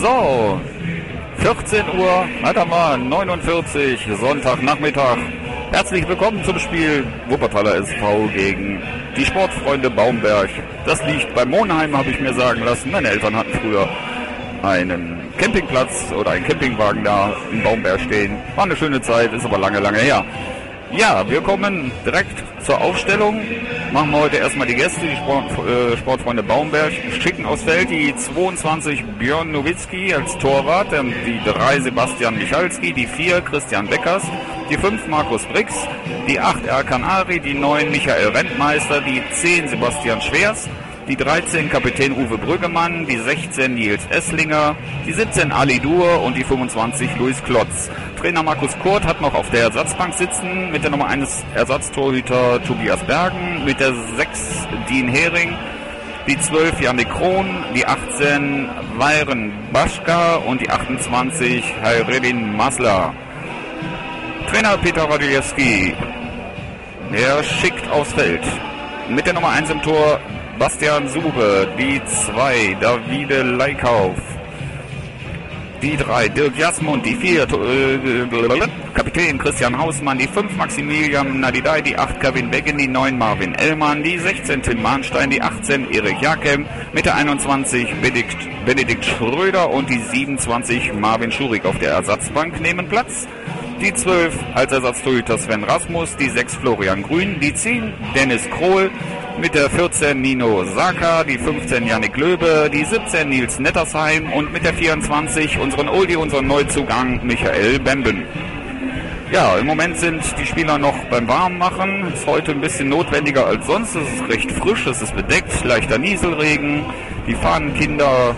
So, 14 Uhr, warte mal, 49, Sonntagnachmittag. Herzlich willkommen zum Spiel Wuppertaler SV gegen die Sportfreunde Baumberg. Das liegt bei Monheim, habe ich mir sagen lassen. Meine Eltern hatten früher einen Campingplatz oder einen Campingwagen da in Baumberg stehen. War eine schöne Zeit, ist aber lange, lange her. Ja, wir kommen direkt zur Aufstellung. Machen wir heute erstmal die Gäste, die Sportfreunde Baumberg. Schicken aufs Feld die 22 Björn Nowitzki als Torwart, die 3 Sebastian Michalski, die 4 Christian Beckers, die 5 Markus Brix, die 8 Erkan Ari, die 9 Michael Rentmeister, die 10 Sebastian Schwers, die 13 Kapitän Uwe Brüggemann, die 16 Nils Esslinger, die 17 Ali Dur und die 25 Luis Klotz. Trainer Markus Kurt hat noch auf der Ersatzbank sitzen mit der Nummer 1 Ersatztorhüter Tobias Bergen, mit der 6 Dean Hering, die 12 Janik Krohn, die 18 Weiren Baschka und die 28 Hayredin Masler. Trainer Peter Radilewski, er schickt aufs Feld. Mit der Nummer 1 im Tor Bastian Sube, die 2 Davide Leikauf, die 3 Dirk Jasmund, die 4 Kapitän Christian Hausmann, die 5 Maximilian Nadidai, die 8 Kevin Beggen, die 9 Marvin Ellmann, die 16 Tim Mahnstein, die 18 Erik Jakem, mit der 21 Benedikt Schröder und die 27 Marvin Schurig auf der Ersatzbank nehmen Platz. Die 12 als Ersatztorhüter Sven Rasmus, die 6 Florian Grün, die 10 Dennis Krohl, mit der 14 Nino Saka, die 15 Yannick Löbe, die 17 Nils Nettersheim und mit der 24 unseren Neuzugang Michael Bemben. Ja, im Moment sind die Spieler noch beim Warmmachen. Ist heute ein bisschen notwendiger als sonst. Es ist recht frisch, es ist bedeckt, leichter Nieselregen. Die Fahnenkinder,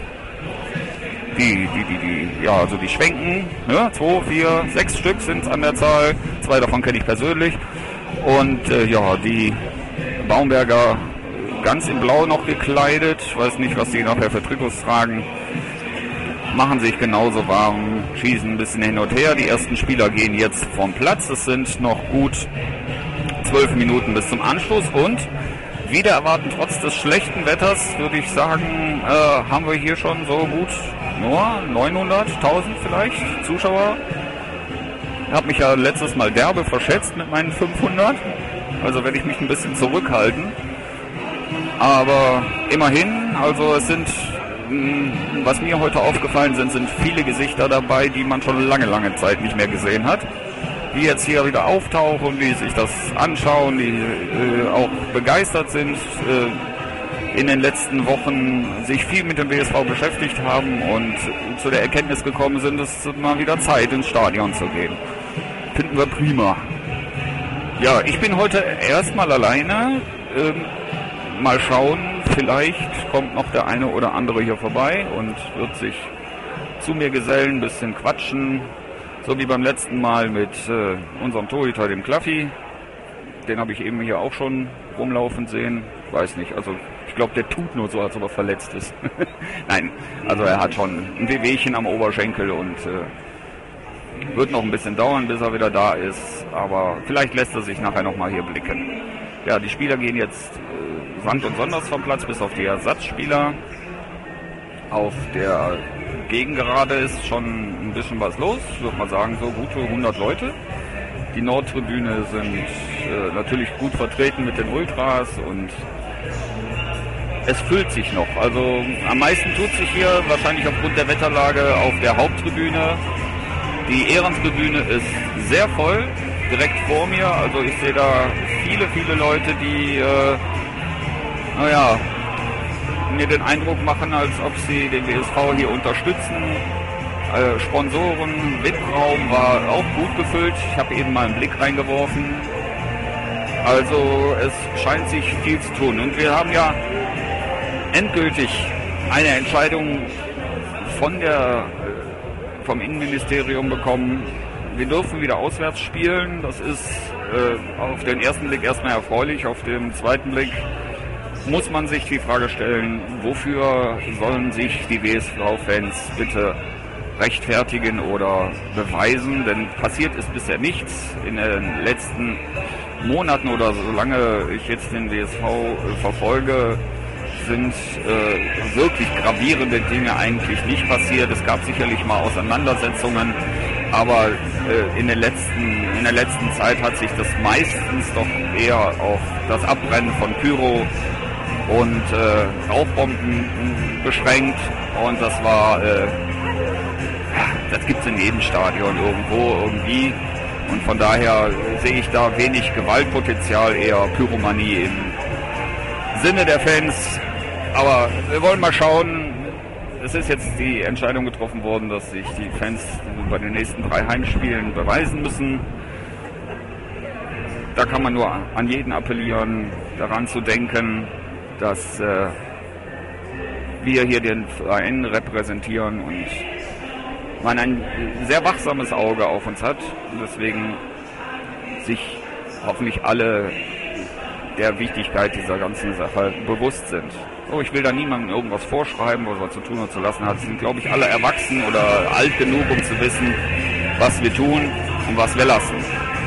die schwenken, ne? 2, 4, 6 Stück sind an der Zahl. 2 davon kenne ich persönlich. Und die Baumberger ganz in Blau noch gekleidet. Ich weiß nicht, was die nachher für Trikots tragen. Machen sich genauso warm, schießen ein bisschen hin und her. Die ersten Spieler gehen jetzt vom Platz. Es sind noch gut 12 Minuten bis zum Anschluss. Und wieder erwarten, trotz des schlechten Wetters, würde ich sagen, haben wir hier schon so gut nur 900, 1000 vielleicht Zuschauer. Ich habe mich ja letztes Mal derbe verschätzt mit meinen 500. Also werde ich mich ein bisschen zurückhalten. Aber immerhin, also es sind, was mir heute aufgefallen sind viele Gesichter dabei, die man schon lange, lange Zeit nicht mehr gesehen hat. Die jetzt hier wieder auftauchen, die sich das anschauen, die auch begeistert sind, in den letzten Wochen sich viel mit dem WSV beschäftigt haben und zu der Erkenntnis gekommen sind, es ist mal wieder Zeit, ins Stadion zu gehen. Finden wir prima. Ja, ich bin heute erstmal alleine. Mal schauen, vielleicht kommt noch der eine oder andere hier vorbei und wird sich zu mir gesellen, ein bisschen quatschen. So wie beim letzten Mal mit unserem Torhüter, dem Klaffi. Den habe ich eben hier auch schon rumlaufen sehen. Weiß nicht, also ich glaube, der tut nur so, als ob er verletzt ist. Nein, also er hat schon ein Wehwehchen am Oberschenkel und wird noch ein bisschen dauern, bis er wieder da ist. Aber vielleicht lässt er sich nachher nochmal hier blicken. Ja, die Spieler gehen jetzt Sand und Sonders vom Platz, bis auf die Ersatzspieler. Auf der Gegengerade ist schon ein bisschen was los. Ich würde mal sagen, so gute 100 Leute. Die Nordtribüne sind natürlich gut vertreten mit den Ultras und es füllt sich noch. Also am meisten tut sich hier wahrscheinlich aufgrund der Wetterlage auf der Haupttribüne. Die Ehrentribüne ist sehr voll, direkt vor mir. Also ich sehe da viele Leute, die mir den Eindruck machen, als ob sie den WSV hier unterstützen. Sponsoren, VIP-Raum war auch gut gefüllt. Ich habe eben mal einen Blick reingeworfen. Also es scheint sich viel zu tun. Und wir haben ja endgültig eine Entscheidung vom Innenministerium bekommen. Wir dürfen wieder auswärts spielen. Das ist auf den ersten Blick erstmal erfreulich. Auf den zweiten Blick muss man sich die Frage stellen, wofür sollen sich die WSV-Fans bitte rechtfertigen oder beweisen, denn passiert ist bisher nichts. In den letzten Monaten oder solange ich jetzt den WSV verfolge, sind wirklich gravierende Dinge eigentlich nicht passiert. Es gab sicherlich mal Auseinandersetzungen, aber in der letzten Zeit hat sich das meistens doch eher auf das Abbrennen von Pyro und Rauchbomben beschränkt. Und das war, das gibt es in jedem Stadion irgendwo irgendwie. Und von daher sehe ich da wenig Gewaltpotenzial, eher Pyromanie im Sinne der Fans. Aber wir wollen mal schauen. Es ist jetzt die Entscheidung getroffen worden, dass sich die Fans bei den nächsten 3 Heimspielen beweisen müssen. Da kann man nur an jeden appellieren, daran zu denken, dass wir hier den Verein repräsentieren und man ein sehr wachsames Auge auf uns hat und deswegen sich hoffentlich alle der Wichtigkeit dieser ganzen Sache bewusst sind. Oh, ich will da niemandem irgendwas vorschreiben, was er zu tun und zu lassen hat. Sie sind, glaube ich, alle erwachsen oder alt genug, um zu wissen, was wir tun und was wir lassen.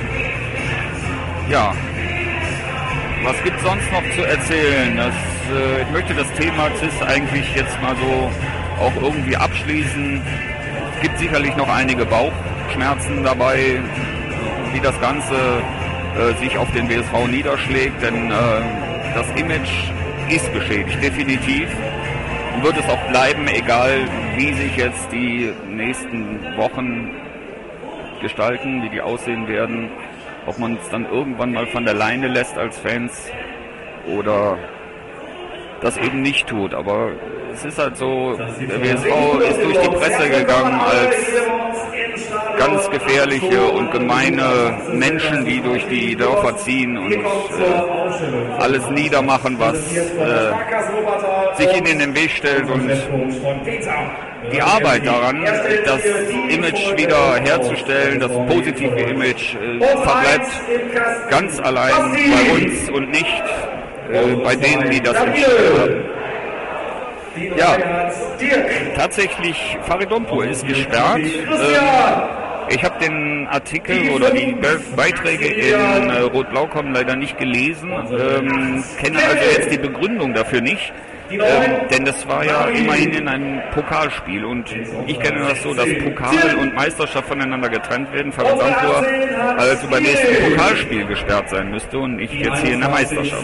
Ja, was gibt es sonst noch zu erzählen? Ich möchte das Thema CIS eigentlich jetzt mal so auch irgendwie abschließen. Es gibt sicherlich noch einige Bauchschmerzen dabei, wie das Ganze sich auf den WSV niederschlägt, denn das Image ist beschädigt, definitiv. Und wird es auch bleiben, egal wie sich jetzt die nächsten Wochen gestalten, wie die aussehen werden, ob man es dann irgendwann mal von der Leine lässt als Fans oder das eben nicht tut. Aber es ist halt so, der WSV ist durch die Presse gegangen als ganz gefährliche und gemeine Menschen, die durch die Dörfer ziehen und alles niedermachen, was sich ihnen in den Weg stellt. Und die Arbeit daran, das Image wieder herzustellen, das positive Image, verbleibt ganz allein bei uns und nicht bei denen, die das entstehen haben. Ja, tatsächlich, Faridompur ist gesperrt. Ich habe den Artikel oder die Beiträge in Rot-Blau-Com leider nicht gelesen, kenne also jetzt die Begründung dafür nicht, denn das war ja immerhin in einem Pokalspiel und ich kenne das so, dass Pokal und Meisterschaft voneinander getrennt werden. Faridompur also beim nächsten Pokalspiel gesperrt sein müsste und nicht jetzt hier in der Meisterschaft.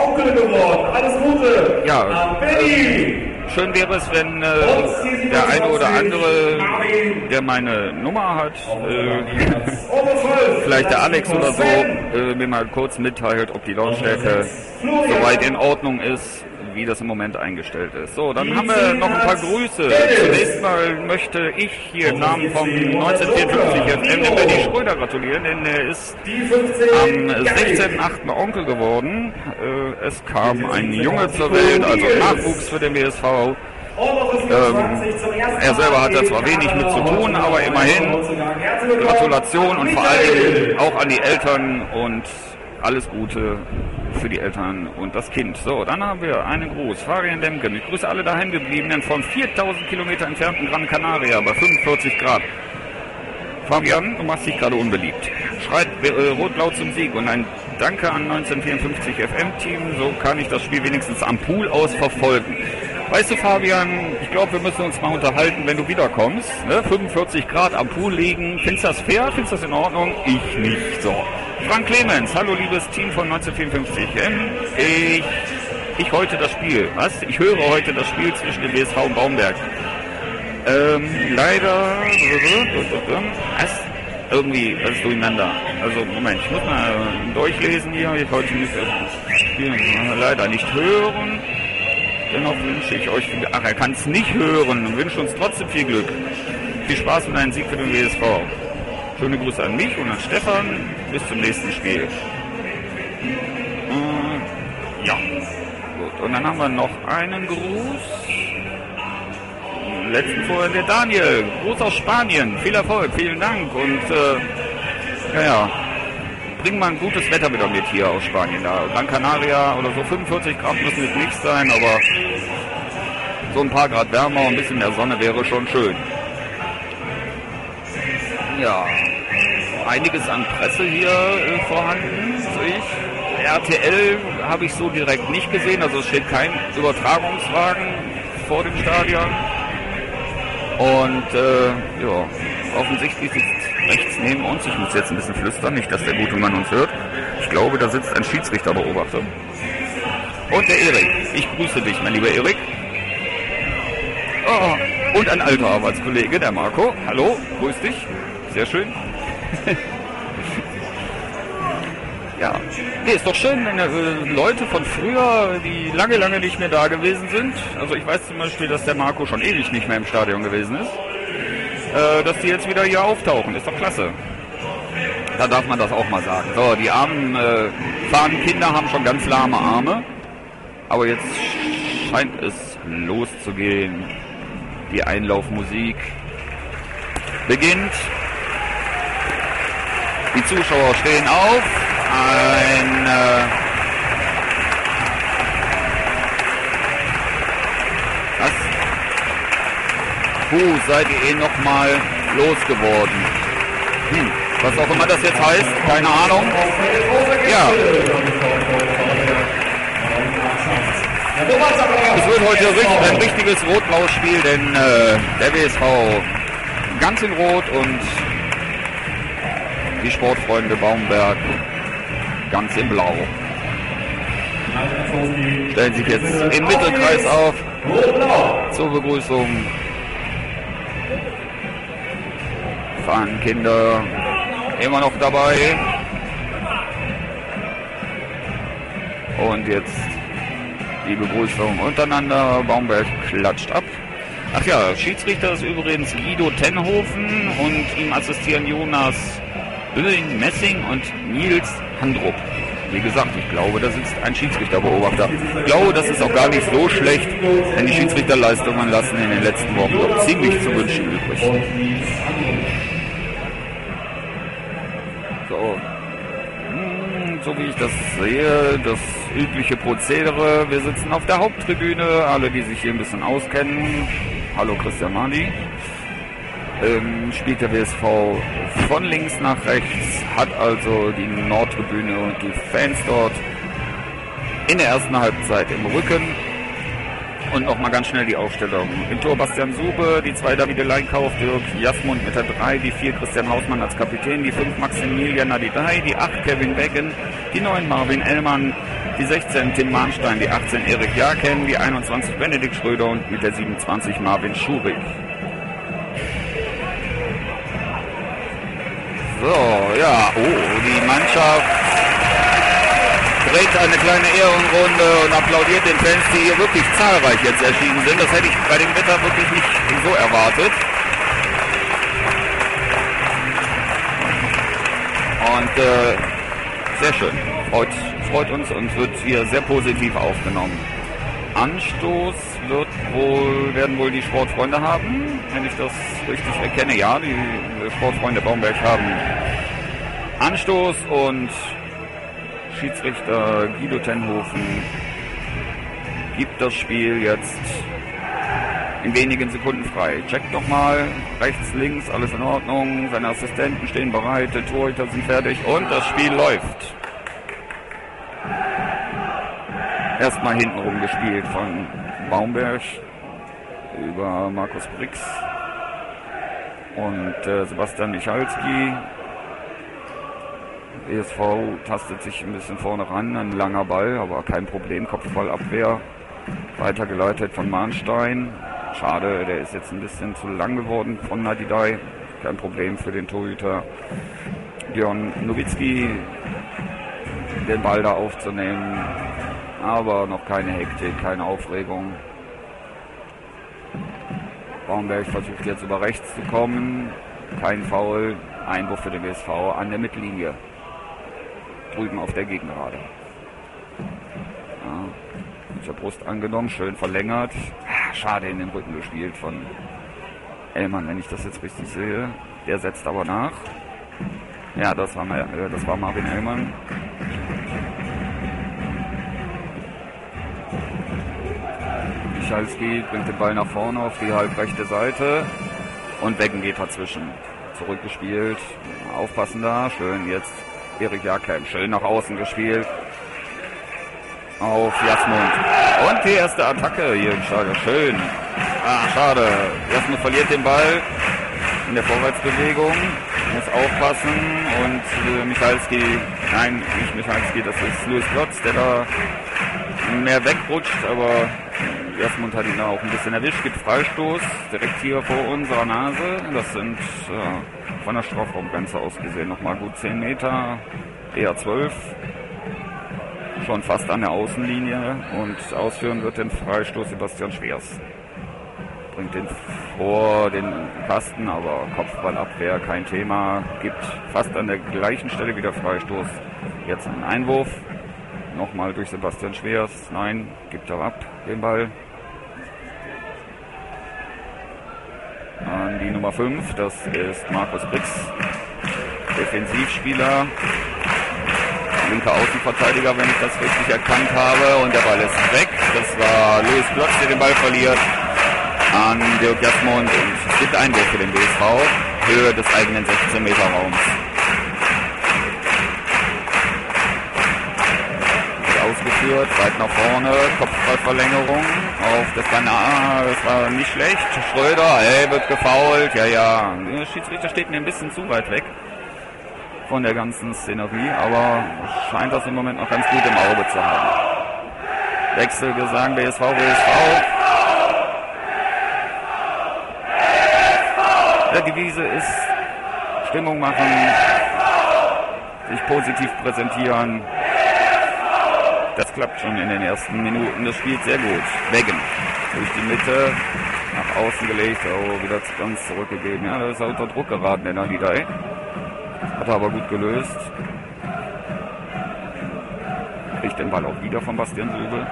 Ja, schön wäre es, wenn der eine oder andere, der meine Nummer hat, vielleicht der Alex oder so, mir mal kurz mitteilt, ob die Lautstärke soweit in Ordnung ist, wie das im Moment eingestellt ist. So, dann haben wir noch ein paar Grüße. Zunächst mal möchte ich hier im Namen vom 1954 FM den Benny Schröder gratulieren, denn er ist am 16.8. Onkel geworden. Es kam ein Junge zur Welt, also Nachwuchs für den WSV. Er selber hat da zwar wenig mit zu tun, aber immerhin Gratulation und vor allem auch an die Eltern und alles Gute für die Eltern und das Kind. So, dann haben wir einen Gruß. Fabian Lemken. Ich grüße alle daheimgebliebenen von 4000 Kilometer entfernten Gran Canaria bei 45 Grad. Fabian, du machst dich gerade unbeliebt. Schreit Rot-Blau zum Sieg und ein Danke an 1954 FM-Team. So kann ich das Spiel wenigstens am Pool aus verfolgen. Weißt du, Fabian, ich glaube, wir müssen uns mal unterhalten, wenn du wiederkommst. Ne? 45 Grad am Pool liegen. Findest du das fair? Findest du das in Ordnung? Ich nicht. So. Frank Clemens, hallo liebes Team von 1954. Ich heute das Spiel. Was? Ich höre heute das Spiel zwischen dem WSV und Baumberg. Leider. Was? Irgendwie alles durcheinander. Also Moment, ich muss mal durchlesen hier. Ich heute nicht das Spiel leider nicht hören. Dennoch wünsche ich euch, ach, er kann es nicht hören und wünsche uns trotzdem viel Glück. Viel Spaß und einen Sieg für den WSV. Schöne Grüße an mich und an Stefan. Bis zum nächsten Spiel. Ja, gut. Und dann haben wir noch einen Gruß. Letzten vorher der Daniel. Gruß aus Spanien. Viel Erfolg, vielen Dank. Und bring mal ein gutes Wetter wieder mit hier aus Spanien. Da Gran Canaria oder so 45 Grad müssen es nicht sein, aber so ein paar Grad wärmer und ein bisschen mehr Sonne wäre schon schön. Ja, einiges an Presse hier vorhanden, sehe ich. RTL habe ich so direkt nicht gesehen, also es steht kein Übertragungswagen vor dem Stadion. Und ja, offensichtlich sitzt rechts neben uns, ich muss jetzt ein bisschen flüstern, nicht dass der gute Mann uns hört. Ich glaube, da sitzt ein Schiedsrichterbeobachter. Und der Erik. Ich grüße dich, mein lieber Erik. Oh, und ein alter Arbeitskollege, der Marco. Hallo, grüß dich. Sehr schön. Ja, nee, ist doch schön, wenn Leute von früher, die lange, lange nicht mehr da gewesen sind, also ich weiß zum Beispiel, dass der Marco schon ewig nicht mehr im Stadion gewesen ist, dass die jetzt wieder hier auftauchen. Ist doch klasse. Da darf man das auch mal sagen. So, die armen fahrenden Kinder haben schon ganz lahme Arme, aber jetzt scheint es loszugehen. Die Einlaufmusik beginnt. Die Zuschauer stehen auf. Seid ihr eh nochmal losgeworden? Was auch immer das jetzt heißt, keine Ahnung. Ja. Es wird heute ein richtiges rot-blaues Spiel, denn der WSV ganz in Rot und die Sportfreunde Baumberg ganz in Blau. Stellen sich jetzt im Mittelkreis auf zur Begrüßung. Fahnenkinder immer noch dabei. Und jetzt die Begrüßung untereinander. Baumberg klatscht ab. Ach ja, Schiedsrichter ist übrigens Guido Tenhofen und ihm assistieren Jonas Böhn-Messing und Nils Handrup. Wie gesagt, ich glaube, da sitzt ein Schiedsrichterbeobachter. Ich glaube, das ist auch gar nicht so schlecht, denn die Schiedsrichterleistungen lassen in den letzten Wochen doch ziemlich zu wünschen übrig. So. So wie ich das sehe, das übliche Prozedere. Wir sitzen auf der Haupttribüne, alle, die sich hier ein bisschen auskennen. Hallo Christian Mani. Spielt der WSV von links nach rechts, hat also die Nordtribüne und die Fans dort in der ersten Halbzeit im Rücken. Und nochmal ganz schnell die Aufstellung. Im Tor Bastian Sube, die 2 Davide Leinkauf, Dirk Jasmund mit der 3, die 4 Christian Hausmann als Kapitän, die 5 Maximilian Nadidai, die 8 Kevin Beggen, die 9 Marvin Ellmann, die 16 Tim Mahnstein, die 18 Erik Jaken, die 21 Benedikt Schröder und mit der 27 Marvin Schurig. So, ja, die Mannschaft dreht eine kleine Ehrenrunde und applaudiert den Fans, die hier wirklich zahlreich jetzt erschienen sind. Das hätte ich bei dem Wetter wirklich nicht so erwartet. Und sehr schön, freut uns und wird hier sehr positiv aufgenommen. Anstoß werden wohl die Sportfreunde haben, wenn ich das richtig erkenne. Ja, die Sportfreunde Baumberg haben Anstoß und Schiedsrichter Guido Tenhofen gibt das Spiel jetzt in wenigen Sekunden frei. Checkt nochmal, rechts, links, alles in Ordnung. Seine Assistenten stehen bereit, die Torhüter sind fertig und das Spiel läuft. Erstmal hintenrum gespielt von Baumberg über Markus Brix und Sebastian Michalski. ESV tastet sich ein bisschen vorne ran, ein langer Ball, aber kein Problem, Kopfballabwehr. Weitergeleitet von Mahnstein. Schade, der ist jetzt ein bisschen zu lang geworden von Nadidai. Kein Problem für den Torhüter Björn Nowitzki, den Ball da aufzunehmen. Aber noch keine Hektik, keine Aufregung. Baumberg versucht jetzt über rechts zu kommen. Kein Foul, Einwurf für den WSV an der Mittellinie. Drüben auf der Gegengerade. Ja, mit der Brust angenommen, schön verlängert. Schade, in den Rücken gespielt von Ellmann, wenn ich das jetzt richtig sehe. Der setzt aber nach. Ja, das war Marvin Ellmann. Michalski bringt den Ball nach vorne auf die halbrechte Seite und Weggen geht dazwischen. Zurückgespielt, aufpassen da, schön jetzt Erik Jakem, schön nach außen gespielt. auf Jasmund. Und die erste Attacke hier im Stadion. Schön. Schade. Jasmund verliert den Ball in der Vorwärtsbewegung. Muss aufpassen. Und Michalski, nein, nicht Michalski, das ist Luis Klotz, der da mehr wegrutscht, aber Jasmund hat ihn da auch ein bisschen erwischt. Gibt Freistoß direkt hier vor unserer Nase. Das sind von der Strafraumgrenze aus gesehen nochmal gut 10 Meter, eher 12. Schon fast an der Außenlinie und ausführen wird den Freistoß Sebastian Schwers. Bringt den vor den Kasten, aber Kopfballabwehr kein Thema. Gibt fast an der gleichen Stelle wieder Freistoß. Jetzt einen Einwurf. Nochmal durch Sebastian Schwers. Nein, gibt er ab den Ball. An die Nummer 5, das ist Markus Brix. Defensivspieler. Linker Außenverteidiger, wenn ich das richtig erkannt habe. Und der Ball ist weg. Das war Luis Klotz, der den Ball verliert an Dirk Jasmund. Und es gibt Einwurf für den BSV. Höhe des eigenen 16-Meter-Raums. Ausgeführt, weit nach vorne, Kopfballverlängerung auf das das war nicht schlecht. Schröder, wird gefoult. Ja. Der Schiedsrichter steht mir ein bisschen zu weit weg von der ganzen Szenerie, aber scheint das im Moment noch ganz gut im Auge zu haben. Wechselgesang, BSV. Der Devise ist Stimmung machen, sich positiv präsentieren. Das klappt schon in den ersten Minuten des Spiels sehr gut. Weggen durch die Mitte, nach außen gelegt, wieder ganz zurückgegeben. Ja, das ist unter Druck geraten, der Nadidai. Hat er aber gut gelöst. Kriegt den Ball auch wieder von Bastian Sübel.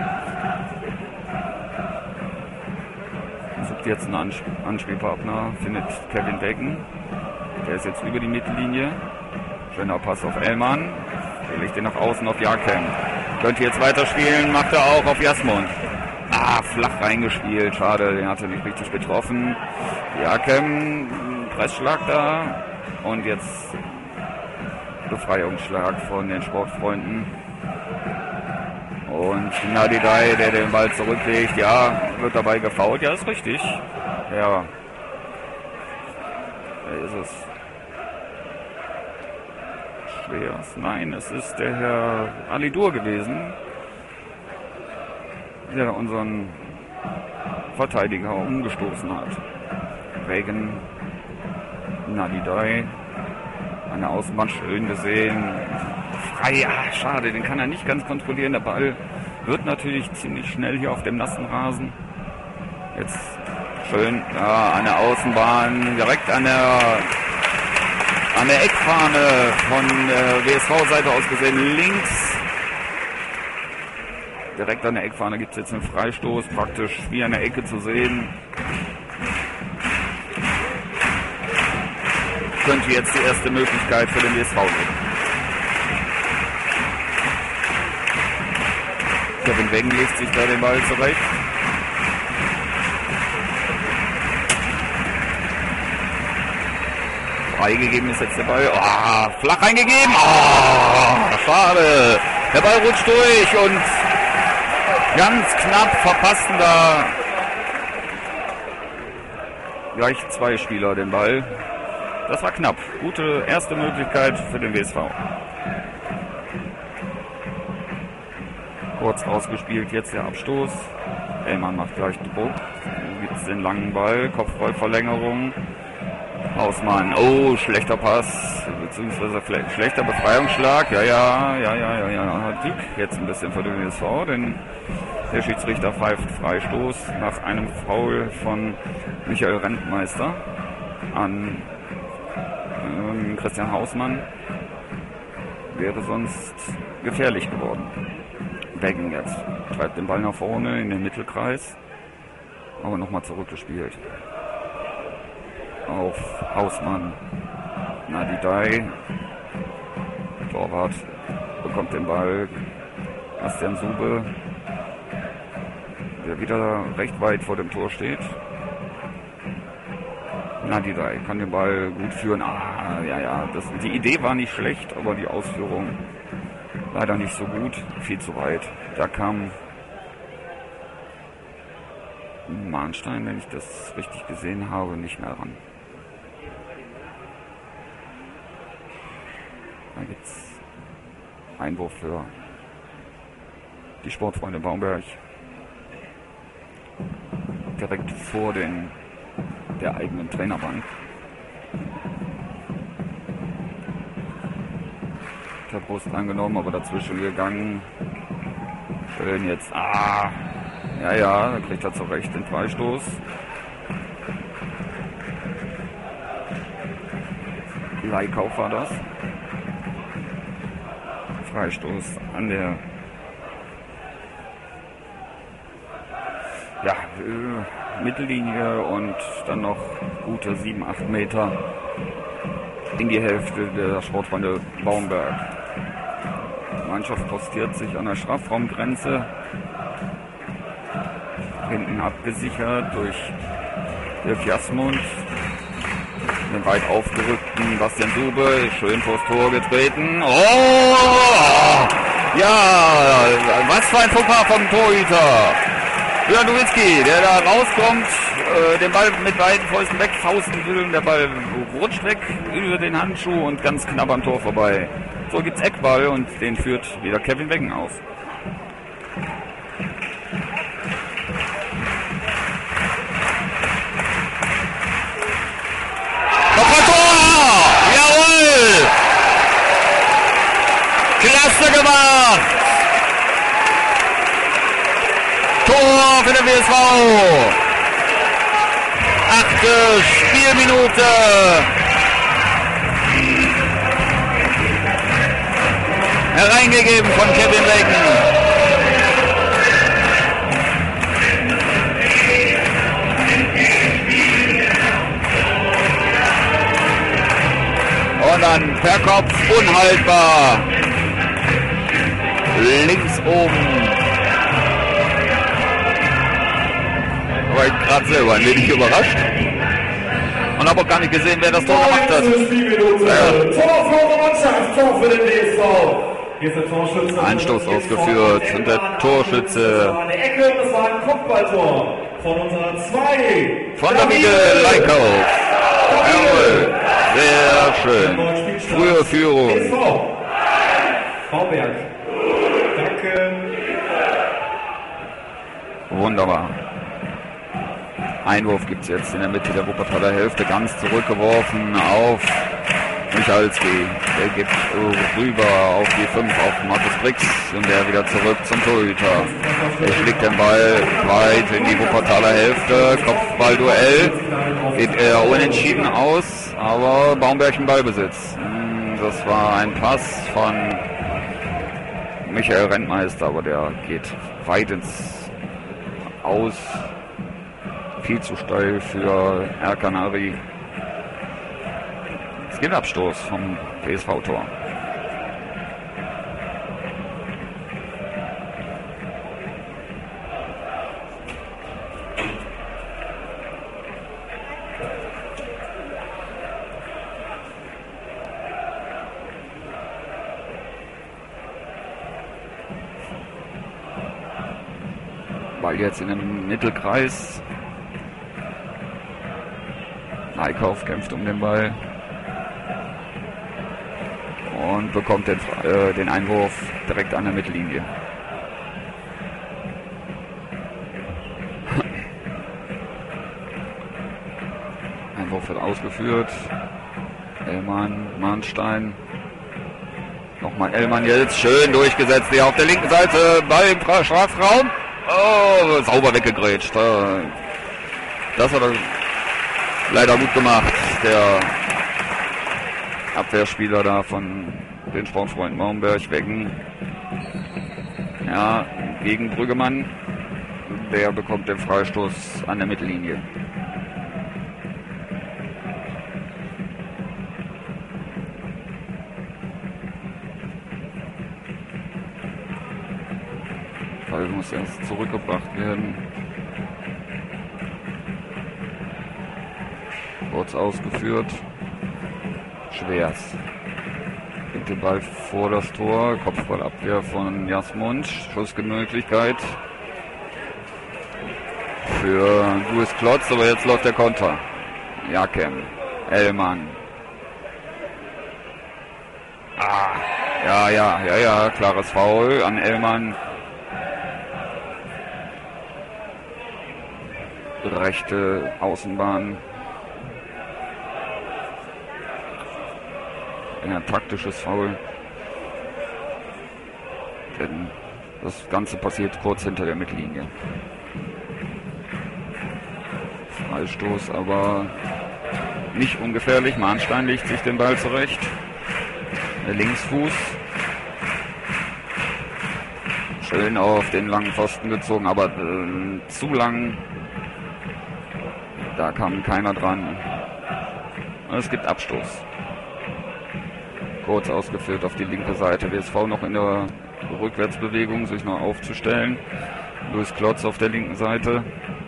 Sucht jetzt einen Anspielpartner, findet Kevin Weggen. Der ist jetzt über die Mittellinie. Schöner Pass auf Ellmann. Der legt den nach außen auf Jakem. Könnte jetzt weiterspielen, macht er auch auf Jasmund. Flach reingespielt, schade, den hat er nicht richtig getroffen. Jakem, Pressschlag da und jetzt Befreiungsschlag von den Sportfreunden. Und Nadidai, der den Ball zurücklegt, wird dabei gefoult, ist richtig. Ja, wer ist es? Nein, es ist der Herr Alidur gewesen, der unseren Verteidiger umgestoßen hat. Regen, Nadidai, an der Außenbahn schön gesehen. Frei, schade, den kann er nicht ganz kontrollieren. Der Ball wird natürlich ziemlich schnell hier auf dem nassen Rasen. Jetzt schön an der Außenbahn, direkt an der Eckfahne von WSV-Seite aus gesehen, links. Direkt an der Eckfahne gibt es jetzt einen Freistoß, praktisch wie an der Ecke zu sehen. Könnte jetzt die erste Möglichkeit für den WSV geben. Kevin Weggen legt sich da den Ball zurecht. Freigegeben ist jetzt der Ball. Flach reingegeben. Schade. Der Ball rutscht durch und ganz knapp verpassten da gleich 2 Spieler den Ball. Das war knapp. Gute erste Möglichkeit für den WSV. Kurz rausgespielt, jetzt der Abstoß. Ellmann macht gleich Druck. Dann gibt es den langen Ball, Kopfballverlängerung. Hausmann, schlechter Pass, beziehungsweise schlechter Befreiungsschlag. Ja. Hat Glück jetzt ein bisschen für den WSV, denn der Schiedsrichter pfeift Freistoß nach einem Foul von Michael Rentmeister an Christian Hausmann. Wäre sonst gefährlich geworden. Weggen jetzt treibt den Ball nach vorne in den Mittelkreis, aber nochmal zurückgespielt. Auf Hausmann. Nadidai. Torwart bekommt den Ball. Bastian Sube, der wieder recht weit vor dem Tor steht. Nadidai kann den Ball gut führen. Die Idee war nicht schlecht, aber die Ausführung Leider nicht so gut, viel zu weit. Da kam Mahnstein, wenn ich das richtig gesehen habe, nicht mehr ran. Da gibt es Einwurf für die Sportfreunde Baumberg. Direkt vor der eigenen Trainerbank. Der Brust angenommen, aber dazwischen gegangen. Schön jetzt. Ja, da kriegt er zurecht den Freistoß. Leikauf war das. Freistoß an der Mittellinie und dann noch gute 7-8 Meter in die Hälfte der Sportfreunde Baumberg. Die Mannschaft postiert sich an der Strafraumgrenze. Hinten abgesichert durch Dirk Jasmund. Den weit aufgerückten Bastian Dube, schön vors Tor getreten. Oh! Ja, was für ein Fauxpas vom Torhüter. Björn Nowitzki, der da rauskommt, den Ball mit beiden Fäusten wegfausten will. Der Ball rutscht weg über den Handschuh und ganz knapp am Tor vorbei. So gibt's Eckball und den führt wieder Kevin Weggen aus. Jawohl! Klasse gemacht! Tor für den WSV! 8. Spielminute! Hereingegeben von Kevin Weggen. Und dann per Kopf unhaltbar. Links oben. War ich gerade selber ein wenig überrascht. Und habe auch gar nicht gesehen, wer das Tor gemacht hat. Tor für unsere Mannschaft, Tor für den WSV. Hier ist der Torschütze. Einstoß ausgeführt und der Torschütze. Das war eine Ecke, das war ein Kopfballtor von unserer 2. Von Davide Leikauf. Jawohl. Sehr schön. Frühe Führung. Baumberg. Danke. Wunderbar. Einwurf gibt es jetzt in der Mitte der Wuppertaler Hälfte. Ganz zurückgeworfen auf Michalski. Der gibt rüber auf die 5 auf Markus Brix und der wieder zurück zum Torhüter. Er schlägt den Ball weit in die Wuppertaler Hälfte. Kopfballduell. Geht er unentschieden aus, aber Baumberg im Ballbesitz. Das war ein Pass von Michael Rentmeister, aber der geht weit ins Aus. Viel zu steil für Erkanari. Es gibt Abstoß vom PSV-Tor. Ball jetzt in dem Mittelkreis. Leikauf kämpft um den Ball und bekommt den Einwurf direkt an der Mittellinie. Einwurf wird ausgeführt. Ellmann, Mahnstein. Nochmal Ellmann jetzt. Schön durchgesetzt hier auf der linken Seite. Ball im Strafraum. Oh, sauber weggegrätscht. Das hat er leider gut gemacht, der Abwehrspieler da von den Sportfreunden Baumberg. Weggen. Ja, gegen Brüggemann. Der bekommt den Freistoß an der Mittellinie. Ball muss erst zurückgebracht werden. Kurz ausgeführt. Schwers. Bringt den Ball vor das Tor. Kopfballabwehr von Jasmund. Schussmöglichkeit für Louis Klotz, aber jetzt läuft der Konter. Jakem, Ellmann. Ja, klares Foul an Ellmann. Rechte Außenbahn. Ein taktisches Foul. Denn das Ganze passiert kurz hinter der Mittellinie. Freistoß, aber nicht ungefährlich. Mahnstein legt sich den Ball zurecht. Der Linksfuß. Schön auf den langen Pfosten gezogen, aber zu lang. Da kam keiner dran. Und es gibt Abstoß. Kurz ausgeführt auf die linke Seite. WSV noch in der Rückwärtsbewegung, sich noch aufzustellen. Louis Klotz auf der linken Seite.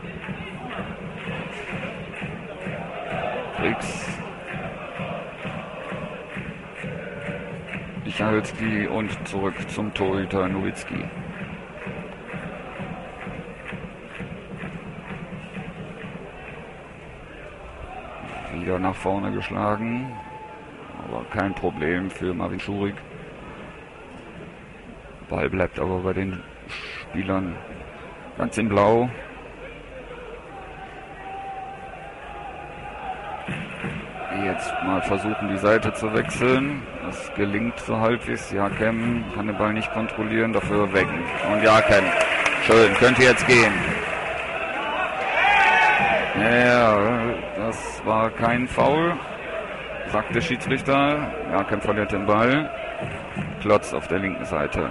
Brix. Michalski und zurück zum Torhüter Nowitzki. Wieder nach vorne geschlagen. Aber kein Problem für Marvin Schurig. Ball bleibt aber bei den Spielern ganz in Blau. Jetzt mal versuchen, die Seite zu wechseln. Das gelingt so halbwegs. Jakem kann den Ball nicht kontrollieren, dafür wecken. Und Jakem, schön, könnte jetzt gehen. Ja, das war kein Foul, sagt der Schiedsrichter. Jakem verliert den Ball. Klotz auf der linken Seite.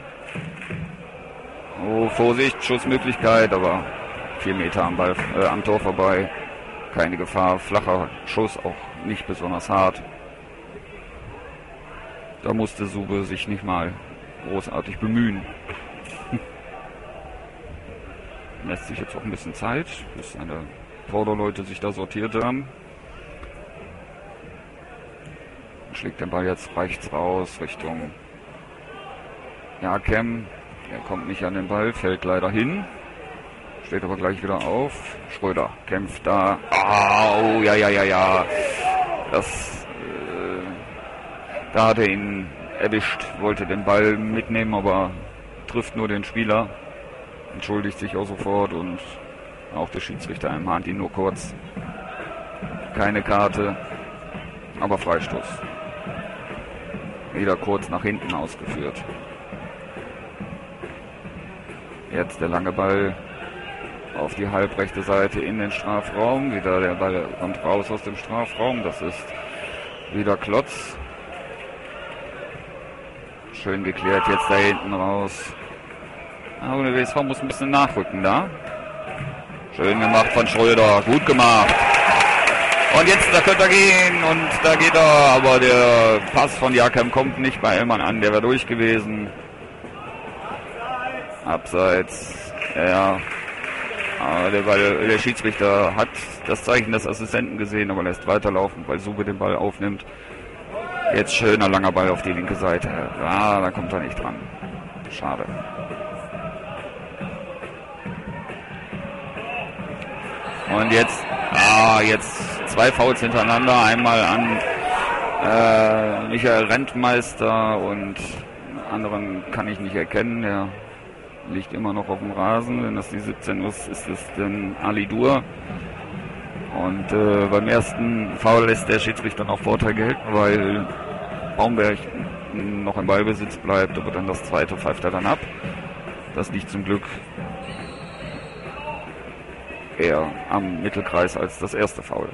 Oh, Vorsicht, Schussmöglichkeit, aber 4 Meter am Tor vorbei. Keine Gefahr, flacher Schuss, auch nicht besonders hart. Da musste Sube sich nicht mal großartig bemühen. Lässt sich jetzt auch ein bisschen Zeit, bis seine Vorderleute sich da sortiert haben. Schlägt den Ball jetzt rechts raus, Richtung Jakem. Er kommt nicht an den Ball, fällt leider hin. Steht aber gleich wieder auf. Schröder kämpft da. Oh, ja. Da hat er ihn erwischt. Wollte den Ball mitnehmen, aber trifft nur den Spieler. Entschuldigt sich auch sofort und auch der Schiedsrichter mahnt ihn nur kurz. Keine Karte, aber Freistoß. Wieder kurz nach hinten ausgeführt. Jetzt der lange Ball auf die halbrechte Seite in den Strafraum. Wieder der Ball kommt raus aus dem Strafraum. Das ist wieder Klotz. Schön geklärt jetzt da hinten raus. Aber der WSV muss ein bisschen nachrücken da. Schön gemacht von Schröder. Gut gemacht. Und jetzt, da könnte er gehen. Und da geht er. Aber der Pass von Jakem kommt nicht bei Ellmann an. Der wäre durch gewesen. Abseits. Ja. Aber der Schiedsrichter hat das Zeichen des Assistenten gesehen, aber lässt weiterlaufen, weil Sube den Ball aufnimmt. Jetzt schöner langer Ball auf die linke Seite. Ja, da kommt er nicht dran. Schade. Und jetzt 2 Fouls hintereinander. Einmal an Michael Rentmeister und einen anderen kann ich nicht erkennen. Der liegt immer noch auf dem Rasen. Wenn das die 17 ist, ist es dann Ali Dur. Und beim ersten Foul lässt der Schiedsrichter noch Vorteil gelten, weil Baumberg noch im Ballbesitz bleibt, aber dann das zweite pfeift er dann ab. Das liegt zum Glück eher am Mittelkreis als das erste Foul.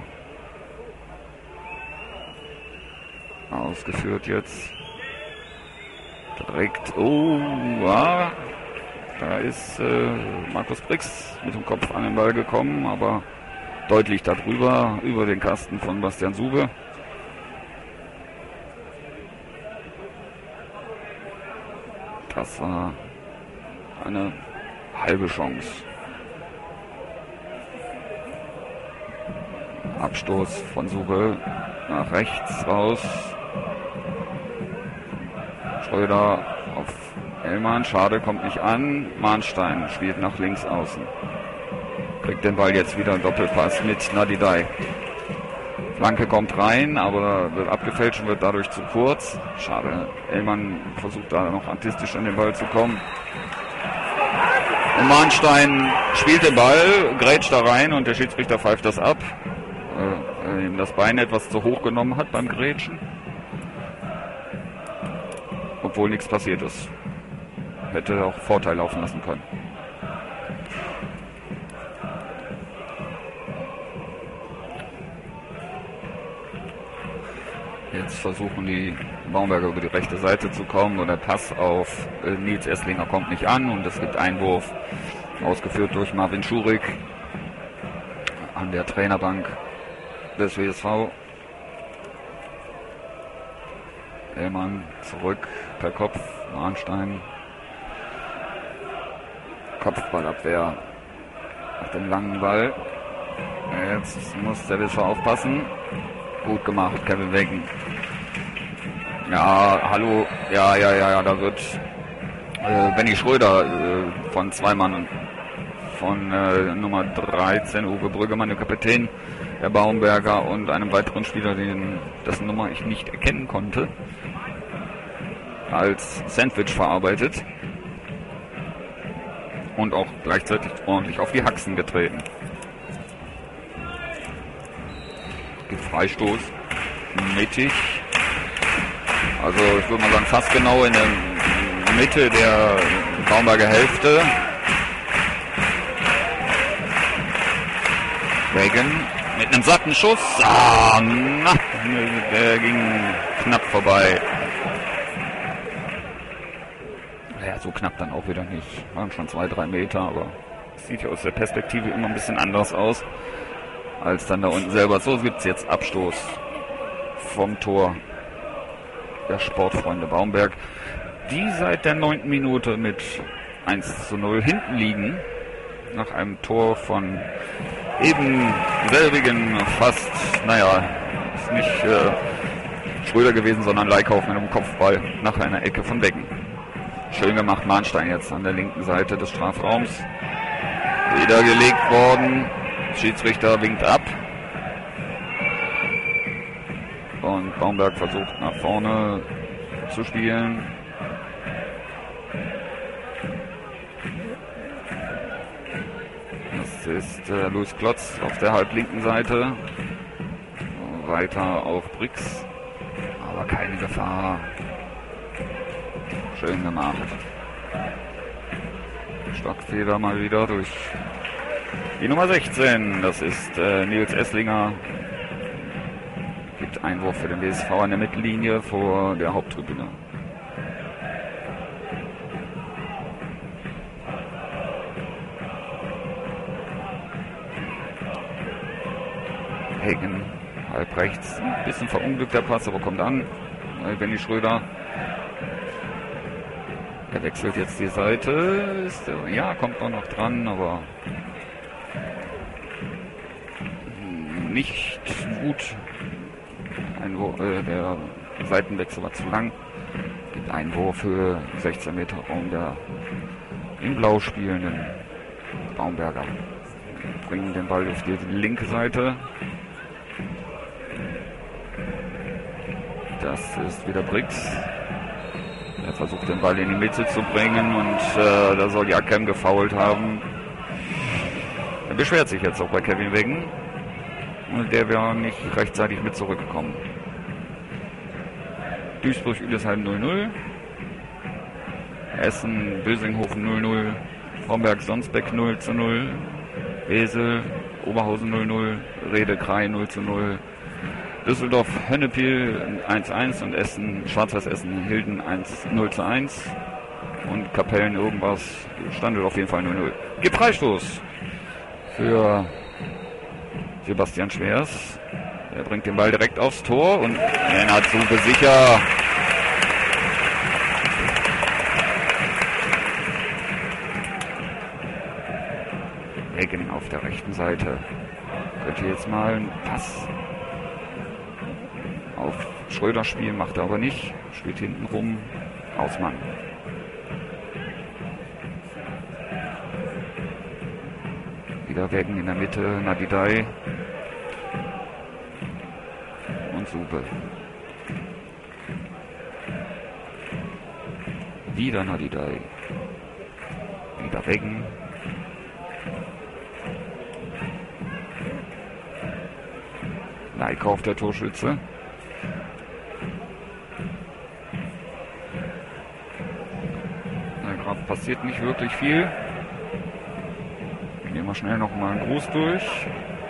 Ausgeführt jetzt. Direkt. Oh, ja. Da ist Markus Brix mit dem Kopf an den Ball gekommen, aber deutlich darüber, über den Kasten von Bastian Sube. Das war eine halbe Chance. Abstoß von Sube nach rechts raus. Schröder auf Ellmann, schade, kommt nicht an. Mahnstein spielt nach links außen. Kriegt den Ball jetzt wieder, Doppelpass mit Nadidai. Flanke kommt rein, aber wird abgefälscht und wird dadurch zu kurz. Schade, Ellmann versucht da noch artistisch an den Ball zu kommen. Und Mahnstein spielt den Ball, grätscht da rein und der Schiedsrichter pfeift das ab. Ihm das Bein etwas zu hoch genommen hat beim Grätschen. Obwohl nichts passiert ist. Hätte auch Vorteil laufen lassen können. Jetzt versuchen die Baumberger über die rechte Seite zu kommen und der Pass auf Nils Esslinger kommt nicht an und es gibt Einwurf, ausgeführt durch Marvin Schurig an der Trainerbank des WSV. Ellmann zurück per Kopf, Mahnstein. Kopfballabwehr nach dem langen Ball. Jetzt muss der WSV aufpassen. Gut gemacht, Kevin Wegen. Ja, hallo. Ja, da wird Benny Schröder von zwei Mann von Nummer 13, Uwe Brüggemann, der Kapitän der Baumberger und einem weiteren Spieler, dessen Nummer ich nicht erkennen konnte, als Sandwich verarbeitet und auch gleichzeitig ordentlich auf die Haxen getreten. Freistoß mittig, also ich würde mal sagen fast genau in der Mitte der Baumberger Hälfte. Reagan mit einem satten Schuss, der ging knapp vorbei. Ja, so knapp dann auch wieder nicht, waren schon 2-3 Meter, aber es sieht ja aus der Perspektive immer ein bisschen anders aus als dann da unten selber. So gibt es jetzt Abstoß vom Tor der Sportfreunde Baumberg, die seit der 9. Minute mit 1:0 hinten liegen, nach einem Tor von eben selbigen fast, ist nicht Schröder gewesen, sondern Leikauf mit einem Kopfball nach einer Ecke von Becken. Schön gemacht, Mahnstein jetzt an der linken Seite des Strafraums. Wieder gelegt worden. Schiedsrichter winkt ab. Und Baumberg versucht nach vorne zu spielen. Das ist Luis Klotz auf der halblinken Seite. Weiter auf Brix. Aber keine Gefahr. Schön gemacht. Stockfehler mal wieder durch die Nummer 16, das ist Nils Esslinger. Gibt Einwurf für den WSV an der Mittellinie vor der Haupttribüne. Hagen halb rechts, ein bisschen verunglückter Pass, aber kommt an. Benny Schröder. Er wechselt jetzt die Seite. Kommt noch dran, aber nicht gut. Der Seitenwechsel war zu lang. Gibt Einwurf für 16 Meter Raum der in Blau spielenden Baumberger. Bringen den Ball auf die linke Seite. Das ist wieder Brix. Er versucht den Ball in die Mitte zu bringen und da soll die Akem gefoult haben. Er beschwert sich jetzt auch bei Kevin Wegen. Und der wäre nicht rechtzeitig mit zurückgekommen. Duisburg-Üdesheim 0-0. Essen-Bösinghofen 0-0. Homberg-Sonsbeck 0-0. Wesel, Oberhausen 0-0. Rede-Krei 0-0. Düsseldorf-Hönnepil 1-1 und Schwarz-Weiß-Essen-Hilden 0-1. Und Kapellen irgendwas standet auf jeden Fall 0-0. Gibt Freistoß für Sebastian Schwers. Er bringt den Ball direkt aufs Tor und Lennart Sube sicher. Hagen auf der rechten Seite. Könnte jetzt mal einen Pass auf Schröder spielen, macht er aber nicht. Spielt hinten rum Hausmann. Wieder Weggen in der Mitte, Nadidai und Sube. Wieder Nadidai. Wieder Weggen. Leikauf der Torschütze. Gerade passiert nicht wirklich viel. Gehen wir schnell noch mal einen Gruß durch.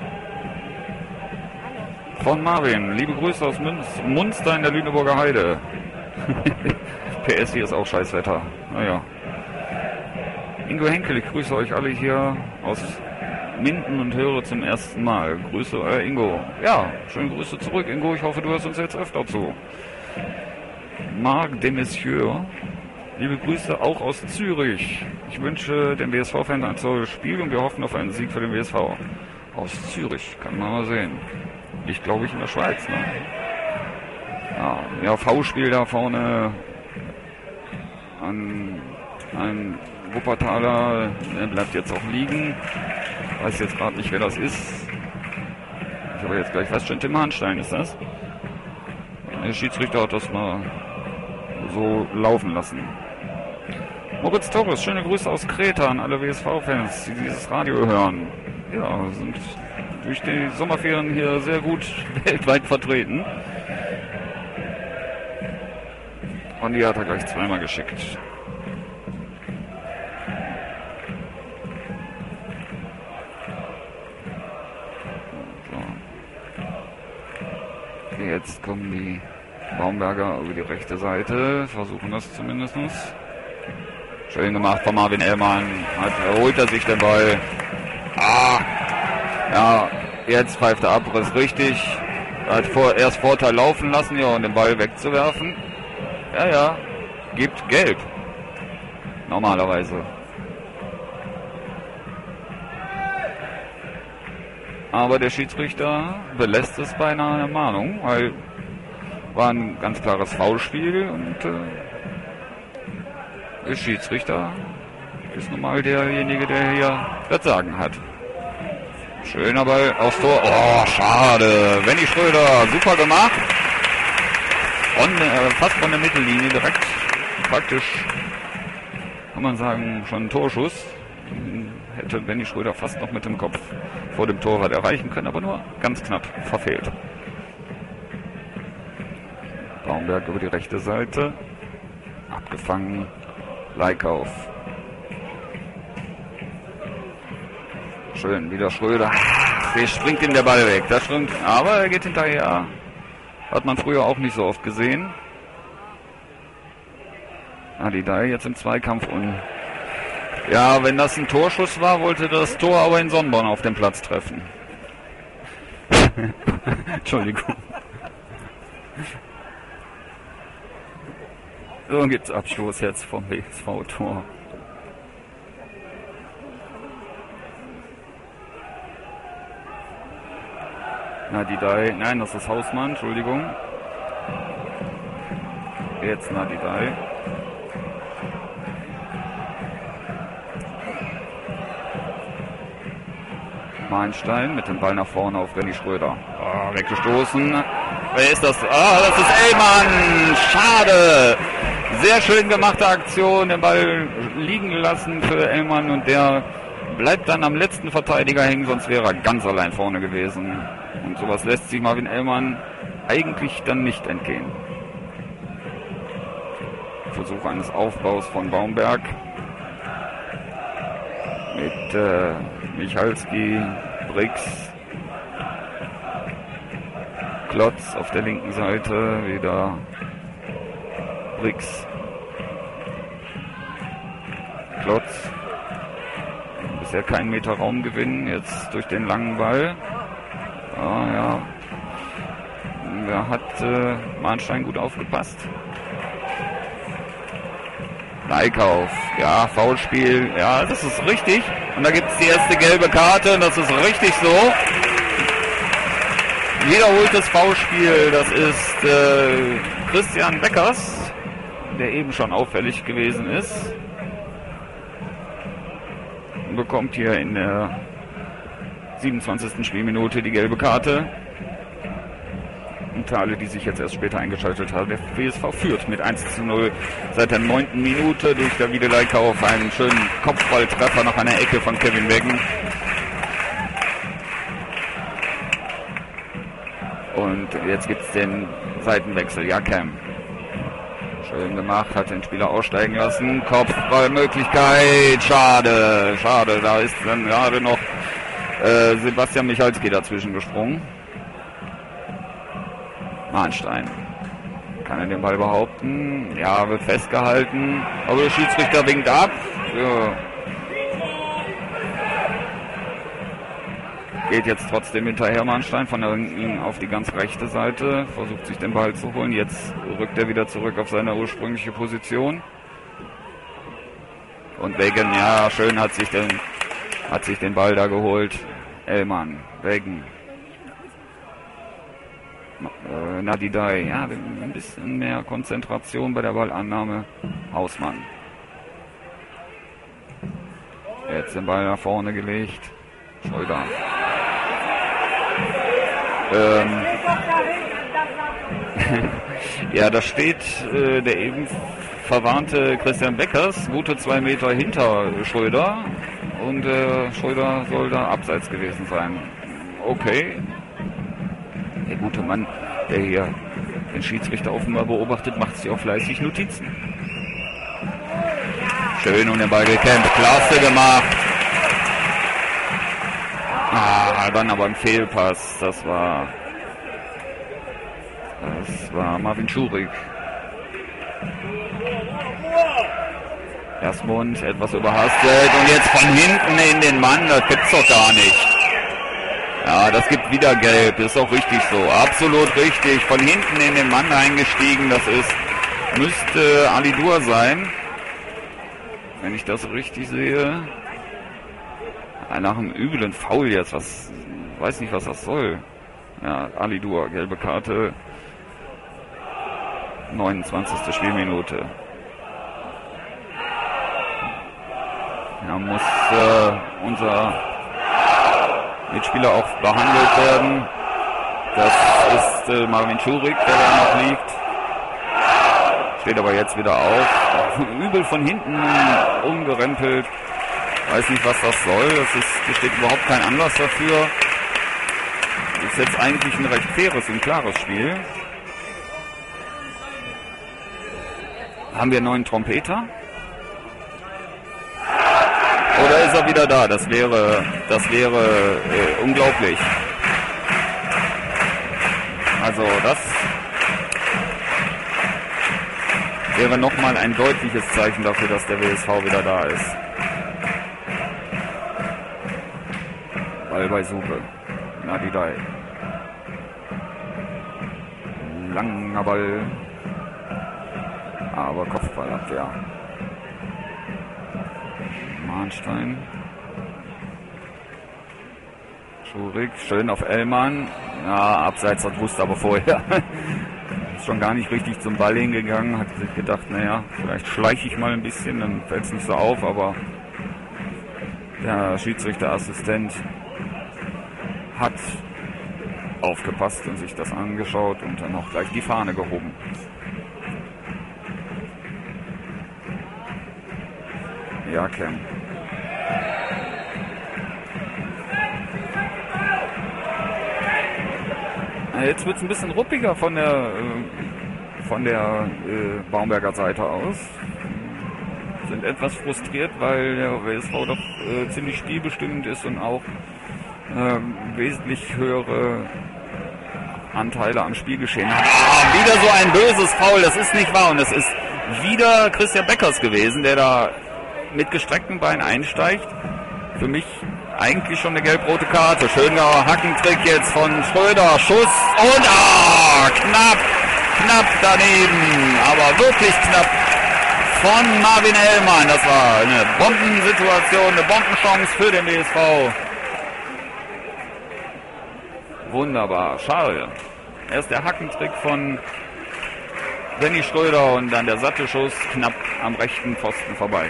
Von Marvin. Liebe Grüße aus Munster in der Lüneburger Heide. PS, hier ist auch Scheißwetter. Naja. Ingo Henkel, ich grüße euch alle hier aus Minden und höre zum ersten Mal. Grüße, euer Ingo. Ja, schöne Grüße zurück, Ingo. Ich hoffe, du hörst uns jetzt öfter zu. Marc de Messieurs. Liebe Grüße auch aus Zürich. Ich wünsche den WSV-Fans ein tolles Spiel und wir hoffen auf einen Sieg für den WSV. Aus Zürich, kann man mal sehen. Ich glaube in der Schweiz, ne? Ja, V-Spiel da vorne an einem Wuppertaler, der bleibt jetzt auch liegen. Weiß jetzt gerade nicht, wer das ist. Ich habe jetzt gleich feststellen, Tim Hanstein ist das. Der Schiedsrichter hat das mal so laufen lassen. Moritz Torres, schöne Grüße aus Kreta an alle WSV-Fans, die dieses Radio hören. Ja, sind durch die Sommerferien hier sehr gut weltweit vertreten. Und die hat er gleich zweimal geschickt. So. Jetzt kommen die Baumberger über die rechte Seite, versuchen das zumindest. Schön gemacht von Marvin Ellmann. Holt er sich den Ball. Ja, jetzt pfeift der Abriss richtig. Er hat erst Vorteil laufen lassen, ja, und den Ball wegzuwerfen. Ja, gibt gelb. Normalerweise. Aber der Schiedsrichter belässt es bei einer Mahnung, weil war ein ganz klares Foulspiel und der Schiedsrichter ist nun mal derjenige, der hier das Sagen hat. Schöner Ball aufs Tor. Oh, schade. Benny Schröder, super gemacht. Fast von der Mittellinie direkt. Praktisch, kann man sagen, schon ein Torschuss. Hätte Benny Schröder fast noch mit dem Kopf vor dem Torwart erreichen können, aber nur ganz knapp verfehlt. Baumberg über die rechte Seite. Abgefangen. Leikauf. Schön, wieder Schröder. Der springt ihm der Ball weg. Das stimmt. Aber er geht hinterher. Hat man früher auch nicht so oft gesehen. Nadidai jetzt im Zweikampf. Und ja, wenn das ein Torschuss war, wollte das Tor aber in Sonnborn auf dem Platz treffen. Entschuldigung. So gibt's Abstoß jetzt vom WSV-Tor. Nadidai, nein, das ist Hausmann, Entschuldigung. Jetzt Nadidai. Meilenstein mit dem Ball nach vorne auf Benny Schröder. Weggestoßen. Wer ist das? Das ist Ellmann. Schade. Sehr schön gemachte Aktion. Den Ball liegen gelassen für Ellmann und der bleibt dann am letzten Verteidiger hängen, sonst wäre er ganz allein vorne gewesen. Und sowas lässt sich Marvin Ellmann eigentlich dann nicht entgehen. Versuch eines Aufbaus von Baumberg. Mit Michalski, Brix, Klotz auf der linken Seite, wieder Brix, Klotz. Bisher keinen Meter Raumgewinn, jetzt durch den langen Ball. Ja. Da hat Mahnstein gut aufgepasst. Leikauf, ja, Foulspiel, ja, das ist richtig. Und da gibt es die erste gelbe Karte und das ist richtig so. Wiederholtes Foulspiel, das ist Christian Beckers. der eben schon auffällig gewesen ist, bekommt hier in der 27. Spielminute die gelbe Karte. Und für alle, die sich jetzt erst später eingeschaltet haben, der WSV führt mit 1:0 seit der 9. Minute durch Davide Leica auf einen schönen Kopfballtreffer nach einer Ecke von Kevin Weggen. Und jetzt gibt es den Seitenwechsel. Jakem. Schön gemacht, hat den Spieler aussteigen lassen. Kopfballmöglichkeit. Schade, schade. Da ist dann gerade noch Sebastian Michalski dazwischen gesprungen. Mahnstein. Kann er den Ball behaupten? Ja, wird festgehalten. Aber der Schiedsrichter winkt ab. Ja. Geht jetzt trotzdem hinterher Mahnstein von der linken auf die ganz rechte Seite. Versucht sich den Ball zu holen. Jetzt rückt er wieder zurück auf seine ursprüngliche Position. Und Weggen, ja, schön hat sich den Ball da geholt. Ellmann, Weggen. Nadidai, ja, ein bisschen mehr Konzentration bei der Ballannahme. Hausmann. Jetzt den Ball nach vorne gelegt. Schröder. Ja, da steht der eben verwarnte Christian Beckers, gute 2 Meter hinter Schröder. Und Schröder soll da abseits gewesen sein. Okay. Der gute Mann, der hier den Schiedsrichter offenbar beobachtet, macht sich auch fleißig Notizen. Schön um den Ball gekämpft, klasse gemacht. Dann aber ein Fehlpass, das war Marvin Schurig. Erstmund etwas überhastet und jetzt von hinten in den Mann, das gibt's doch gar nicht. Ja, das gibt wieder Gelb, ist auch richtig so, absolut richtig. Von hinten in den Mann eingestiegen, müsste Alidur sein, wenn ich das richtig sehe. Nach einem üblen Foul jetzt, weiß nicht, was das soll. Ja, Alidur, gelbe Karte, 29. Spielminute. Ja, muss unser Mitspieler auch behandelt werden. Das ist Marvin Schurig, der da noch liegt. Steht aber jetzt wieder auf. Übel von hinten umgerempelt. Weiß nicht, was das soll. Es besteht überhaupt kein Anlass dafür. Ist jetzt eigentlich ein recht faires und klares Spiel. Haben wir einen neuen Trompeter? Oder ist er wieder da? Das wäre unglaublich. Also das wäre nochmal ein deutliches Zeichen dafür, dass der WSV wieder da ist. Ball bei Suche. Nadidai. Langer Ball. Aber Kopfballabwehr. Mahnstein. Schurig. Schön auf Ellmann. Ja, abseits, das wusste aber vorher. Ist schon gar nicht richtig zum Ball hingegangen. Hat sich gedacht, naja, vielleicht schleiche ich mal ein bisschen, dann fällt es nicht so auf. Aber der Schiedsrichterassistent hat aufgepasst und sich das angeschaut und dann auch gleich die Fahne gehoben. Ja, Cam. Jetzt wird es ein bisschen ruppiger von der Baumberger Seite aus. Sind etwas frustriert, weil der WSV doch ziemlich spielbestimmend ist und auch wesentlich höhere Anteile am Spielgeschehen hat. Wieder so ein böses Foul, das ist nicht wahr. Und es ist wieder Christian Beckers gewesen, der da mit gestreckten Beinen einsteigt. Für mich eigentlich schon eine gelb-rote Karte. Schöner Hackentrick jetzt von Schröder. Schuss und knapp daneben. Aber wirklich knapp von Marvin Ellmann. Das war eine Bombensituation, eine Bombenchance für den WSV. Wunderbar. Schade. Erst der Hackentrick von Danny Schröder und dann der satte Schuss knapp am rechten Pfosten vorbei.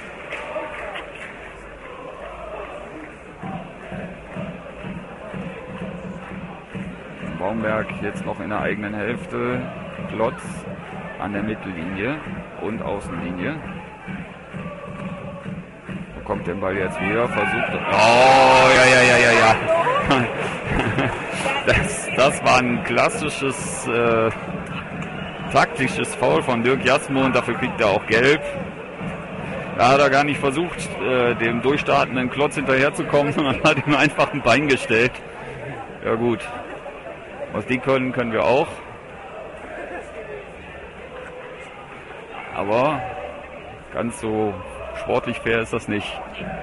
Baumberg jetzt noch in der eigenen Hälfte. Klotz an der Mittellinie und Außenlinie. Bekommt den Ball jetzt wieder, versucht. Oh, ja. Das war ein klassisches taktisches Foul von Dirk Jasmund, dafür kriegt er auch gelb. Da hat er gar nicht versucht, dem durchstartenden Klotz hinterherzukommen, sondern hat ihm einfach ein Bein gestellt. Ja gut, was die können wir auch. Aber ganz so sportlich fair ist das nicht.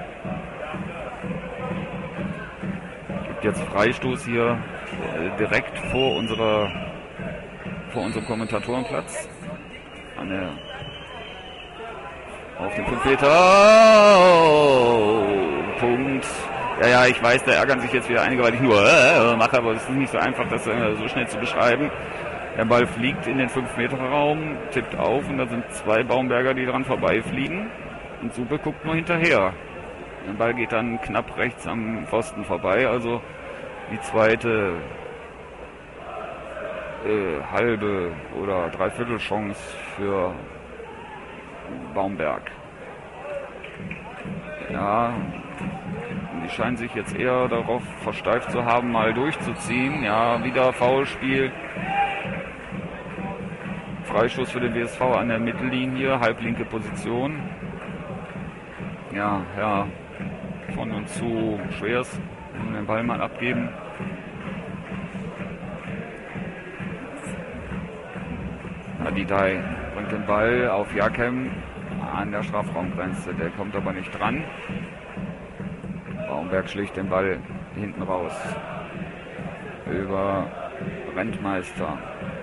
Gibt jetzt Freistoß hier direkt vor unserem Kommentatorenplatz. Auf den 5 Meter. Oh, Punkt. Ja, ich weiß, da ärgern sich jetzt wieder einige, weil ich nur mache, aber es ist nicht so einfach, das so schnell zu beschreiben. Der Ball fliegt in den 5-Meter-Raum, tippt auf und da sind 2 Baumberger, die dran vorbeifliegen. Und Supe guckt nur hinterher. Der Ball geht dann knapp rechts am Pfosten vorbei, also die zweite halbe oder dreiviertel Chance für Baumberg. Ja, die scheinen sich jetzt eher darauf versteift zu haben, mal durchzuziehen. Ja, wieder Foulspiel. Freistoß für den WSV an der Mittellinie, halblinke Position. Ja, von und zu Schwers, den Ball mal abgeben. Adidai bringt den Ball auf Jakem an der Strafraumgrenze, der kommt aber nicht dran. Baumberg schlägt den Ball hinten raus über Rentmeister.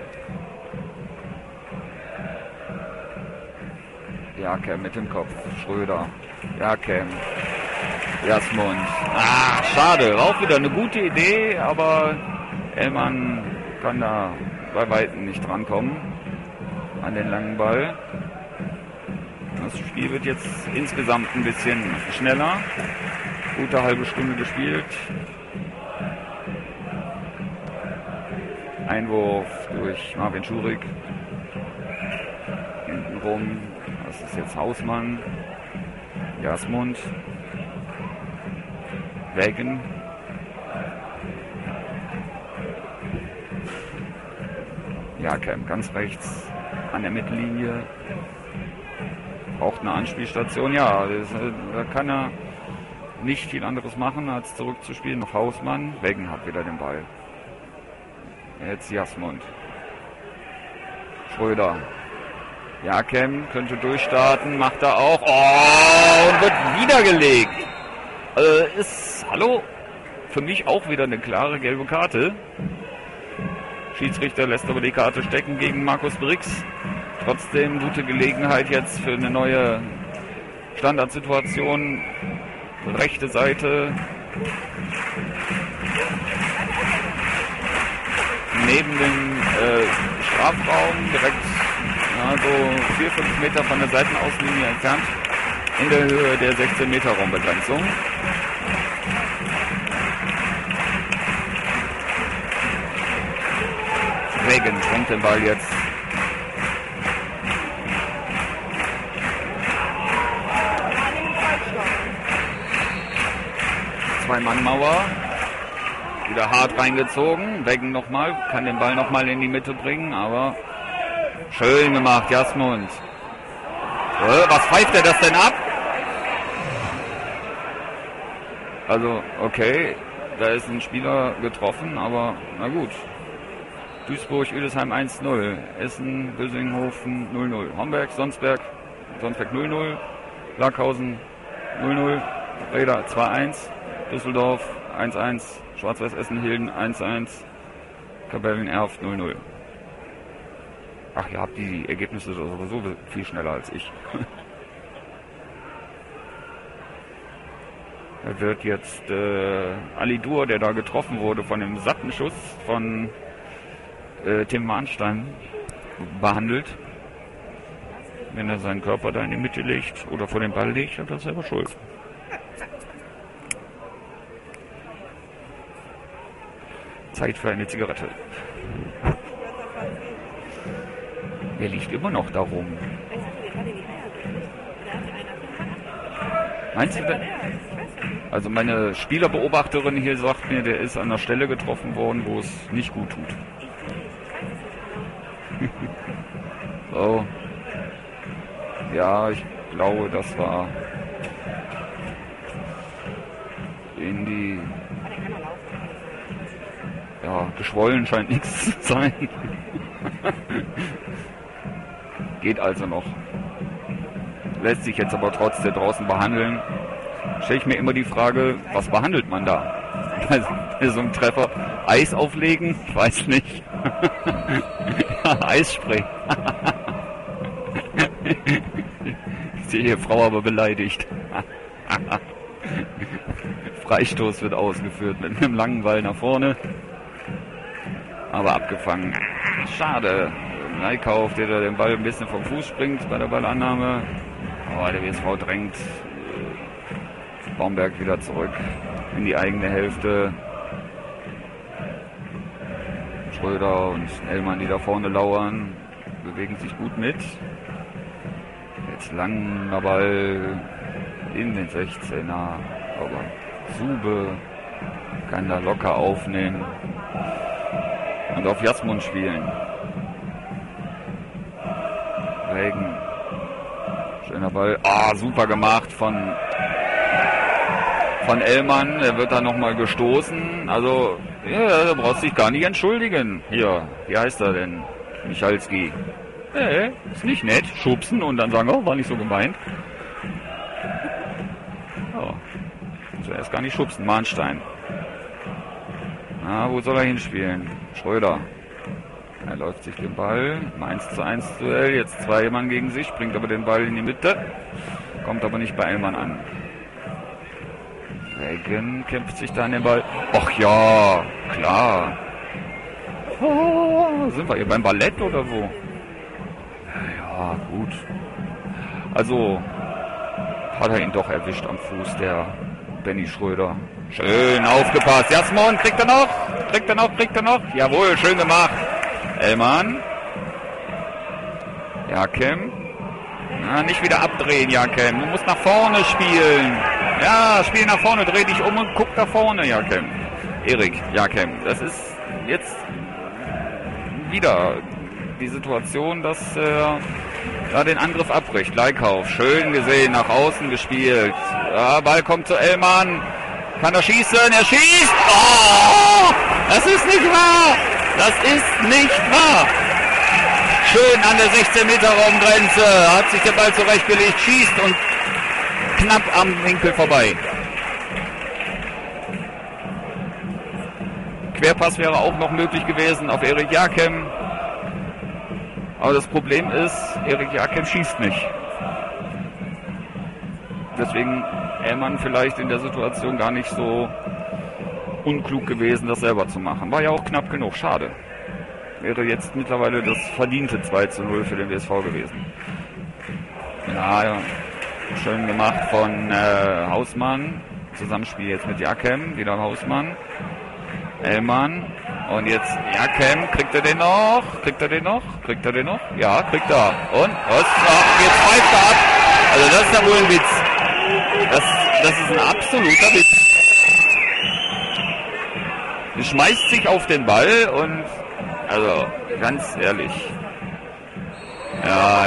Jakem mit dem Kopf, Schröder, Jakem, Jasmund. Schade, auch wieder eine gute Idee, aber Ellmann kann da bei Weitem nicht drankommen an den langen Ball. Das Spiel wird jetzt insgesamt ein bisschen schneller. Gute halbe Stunde gespielt. Einwurf durch Marvin Schurig. Hintenrum, das ist jetzt Hausmann. Jasmund. Wegen. Jakem ganz rechts an der Mittellinie. Braucht eine Anspielstation. Ja, da kann er nicht viel anderes machen, als zurückzuspielen auf Hausmann. Wegen hat wieder den Ball. Jetzt Jasmund. Schröder. Jakem könnte durchstarten, macht er auch. Oh, und wird wiedergelegt. Hallo? Für mich auch wieder eine klare gelbe Karte. Schiedsrichter lässt aber die Karte stecken gegen Markus Brix. Trotzdem gute Gelegenheit jetzt für eine neue Standardsituation. Rechte Seite. Neben dem Strafraum, direkt so 4-5 Meter von der Seitenauslinie entfernt. In der Höhe der 16 Meter Raumbegrenzung. Regen bringt den Ball jetzt. Zwei-Mann-Mauer. Wieder hart reingezogen. Wegen nochmal, kann den Ball nochmal in die Mitte bringen, aber schön gemacht, Jasmund. Was pfeift er das denn ab? Also, okay, da ist ein Spieler getroffen, aber na gut. Duisburg, Uedesheim 1-0, Essen, Bösinghofen 0-0, Homberg, Sonsberg 0-0, Lackhausen 0-0, Reda 2-1, Düsseldorf 1-1, Schwarz-Weiß Essen-Hilden 1-1, Kapellen-Erft 0-0. Ach, ihr habt die Ergebnisse sowieso viel schneller als ich. Da wird jetzt Ali Dur, der da getroffen wurde von dem satten Schuss von Tim Mahnstein, behandelt. Wenn er seinen Körper da in die Mitte legt oder vor den Ball legt, hat er selber Schuld. Zeit für eine Zigarette. Er liegt immer noch da rum. Meinst du denn? Also meine Spielerbeobachterin hier sagt mir, der ist an der Stelle getroffen worden, wo es nicht gut tut. So. Ja, ich glaube, das war in die... Ja, geschwollen scheint nichts zu sein. Geht also noch. Lässt sich jetzt aber trotzdem draußen behandeln. Stelle ich mir immer die Frage, was behandelt man da? Bei so einem Treffer. Eis auflegen? Ich weiß nicht. Eisspray. Ich sehe die Frau aber beleidigt. Freistoß wird ausgeführt mit einem langen Ball nach vorne. Aber abgefangen. Schade. Leikauf, der da den Ball ein bisschen vom Fuß springt bei der Ballannahme. Aber der WSV drängt Baumberg wieder zurück in die eigene Hälfte. Schröder und Ellmann, die da vorne lauern, bewegen sich gut mit. Jetzt langer Ball in den 16er. Aber Sube kann da locker aufnehmen und auf Jasmund spielen. Regen. Schöner Ball. Ah, super gemacht von Ellmann. Er wird da nochmal gestoßen. Also, ja, da brauchst du dich gar nicht entschuldigen. Hier, wie heißt er denn? Michalski. Ist nicht nett. Schubsen und dann sagen, oh, war nicht so gemeint. Oh. Zuerst gar nicht schubsen. Mahnstein. Na, wo soll er hinspielen? Schröder. Er läuft sich den Ball. 1:1 Duell. Jetzt 2 Mann gegen sich. Bringt aber den Ball in die Mitte. Kommt aber nicht bei Ellmann an. Regen kämpft sich da an den Ball. Ach ja, klar. Oh, sind wir hier beim Ballett oder wo? Ja, gut. Also hat er ihn doch erwischt am Fuß, der Benny Schröder. Schön aufgepasst. Jasmund, kriegt er noch? Kriegt er noch? Jawohl, schön gemacht. Ellmann. Jakem. Na, nicht wieder abdrehen, Jakem. Du musst nach vorne spielen. Ja, spiel nach vorne, dreh dich um und guck nach vorne, Jakem. Erik, Jakem. Das ist jetzt wieder die Situation, dass da den Angriff abbricht. Leikauf, schön gesehen, nach außen gespielt. Ja, Ball kommt zu Ellmann. Kann er schießen? Er schießt! Oh! Das ist nicht wahr! Das ist nicht wahr! Schön an der 16-Meter-Raumgrenze. Hat sich der Ball zurechtgelegt, schießt und knapp am Winkel vorbei. Querpass wäre auch noch möglich gewesen auf Erik Jakem. Aber das Problem ist, Erik Jakem schießt nicht. Deswegen Ellmann vielleicht in der Situation gar nicht so unklug gewesen, das selber zu machen. War ja auch knapp genug, schade. Wäre jetzt mittlerweile das verdiente 2:0 für den WSV gewesen. Ja, schön gemacht von Hausmann. Zusammenspiel jetzt mit Jakem, wieder Hausmann. Ellmann. Und jetzt Jakem, kriegt er den noch? Ja, kriegt er. Und was? Jetzt pfeift er ab. Also das ist ja wohl ein Witz. Das ist ein absoluter Witz. Er schmeißt sich auf den Ball und also ganz ehrlich. Ja.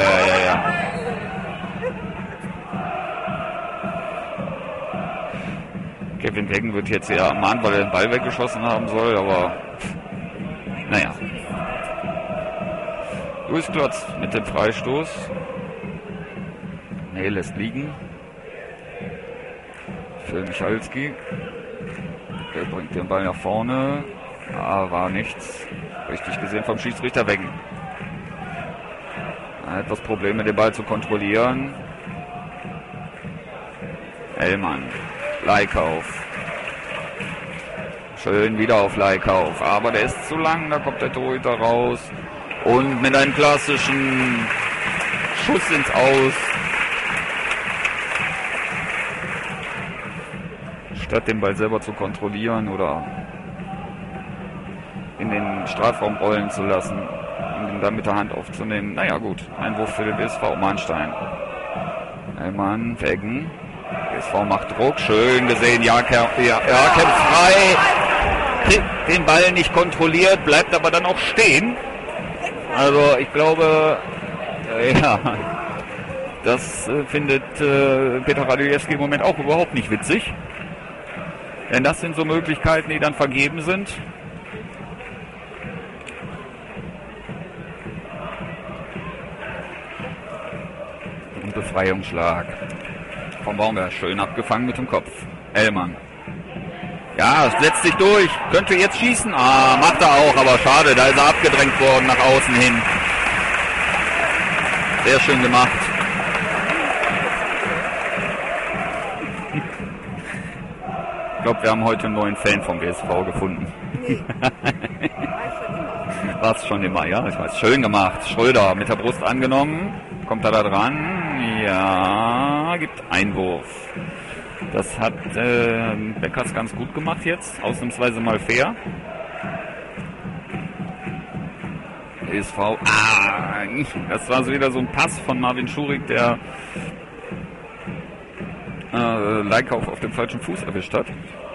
Kevin Weggen wird jetzt ja ermahnt, weil er den Ball weggeschossen haben soll, aber naja. Luis Klotz mit dem Freistoß. Nee, lässt liegen. Für Michalski. Der bringt den Ball nach vorne. Ah, war nichts. Richtig gesehen vom Schiedsrichter Weggen. Etwas Probleme, den Ball zu kontrollieren. Ellmann. Leikauf. Schön wieder auf Leikauf. Aber der ist zu lang, da kommt der Torhüter raus. Und mit einem klassischen Schuss ins Aus. Statt den Ball selber zu kontrollieren oder in den Strafraum rollen zu lassen und ihn dann mit der Hand aufzunehmen. Naja gut, Einwurf für den BSV Mahnstein. Hellmann, Weggen. BSV macht Druck, schön gesehen, Jakem frei. Kriegt den Ball nicht kontrolliert, bleibt aber dann auch stehen. Also ich glaube, ja, das findet Peter Radoljewski im Moment auch überhaupt nicht witzig. Denn das sind so Möglichkeiten, die dann vergeben sind. Und Befreiungsschlag vom Baumberg. Schön abgefangen mit dem Kopf. Ellmann. Ja, setzt sich durch. Könnte jetzt schießen. Ah, macht er auch, aber schade. Da ist er abgedrängt worden nach außen hin. Sehr schön gemacht. Ich glaube, wir haben heute einen neuen Fan vom BSV gefunden. Nee. War es schon immer, ja? Ich weiß. Schön gemacht. Schröder mit der Brust angenommen. Kommt er da dran? Ja, gibt Einwurf. Das hat Beckers ganz gut gemacht jetzt. Ausnahmsweise mal fair. BSV. Das war so wieder so ein Pass von Marvin Schurig, der Leikauf auf dem falschen Fuß erwischt hat.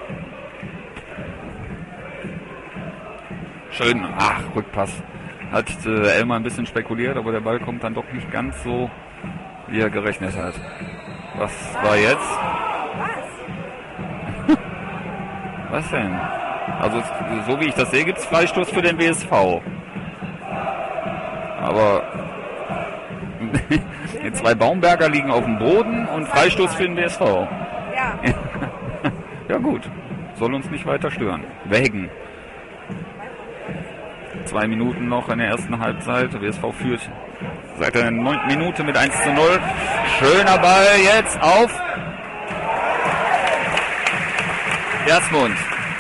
Schön, Rückpass. Hat Elmar ein bisschen spekuliert, aber der Ball kommt dann doch nicht ganz so, wie er gerechnet hat. Was war jetzt? Was denn? Also so wie ich das sehe, gibt es Freistoß für den BSV. Aber die zwei Baumberger liegen auf dem Boden und Freistoß für den BSV. Ja. Ja gut, soll uns nicht weiter stören. Wegen. 2 Minuten noch in der ersten Halbzeit. Der BSV führt seit der 9. Minute mit 1:0. Schöner Ball jetzt auf Jasmund.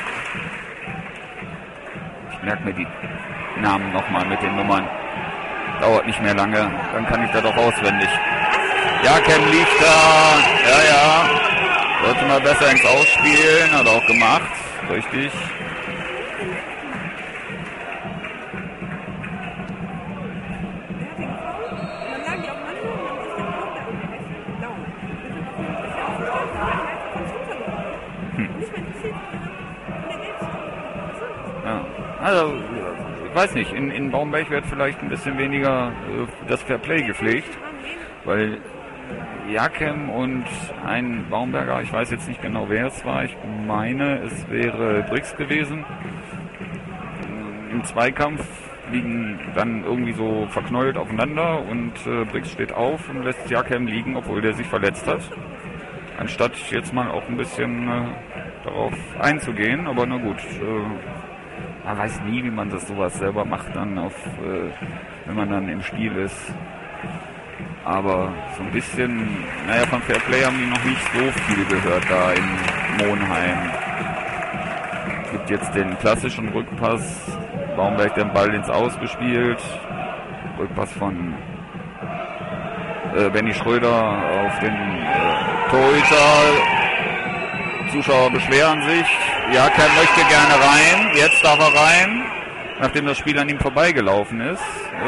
Ich merke mir die Namen nochmal mit den Nummern. Dauert nicht mehr lange, dann kann ich das auch auswendig. Jakem liegt da. Ja. Sollte mal besser ins Ausspielen. Hat er auch gemacht. Richtig. Also, ich weiß nicht, in Baumberg wird vielleicht ein bisschen weniger das Fairplay gepflegt, weil Jakem und ein Baumberger, ich weiß jetzt nicht genau, wer es war, ich meine, es wäre Brix gewesen, im Zweikampf liegen dann irgendwie so verknäult aufeinander und Brix steht auf und lässt Jakem liegen, obwohl der sich verletzt hat, anstatt jetzt mal auch ein bisschen darauf einzugehen, aber na gut. Man weiß nie, wie man das sowas selber macht, dann wenn man dann im Spiel ist. Aber so ein bisschen, von Fairplay haben die noch nicht so viel gehört da in Monheim. Gibt jetzt den klassischen Rückpass. Baumberg den Ball ins Ausgespielt. Rückpass von Benny Schröder auf den Torhüter. Zuschauer beschweren sich. Jakem möchte gerne rein. Jetzt darf er rein, nachdem das Spiel an ihm vorbeigelaufen ist.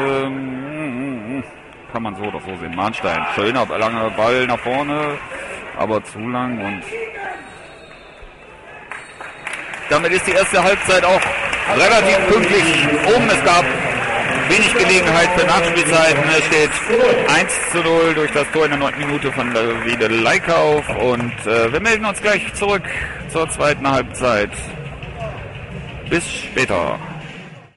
Kann man so oder so sehen. Mahnstein, schöner, langer Ball nach vorne, aber zu lang und damit ist die erste Halbzeit auch relativ pünktlich um. Es gab wenig Gelegenheit für Nachspielzeiten. Es steht 1:0 durch das Tor in der 9. Minute von Davide Leikauf und wir melden uns gleich zurück zur zweiten Halbzeit. Bis später.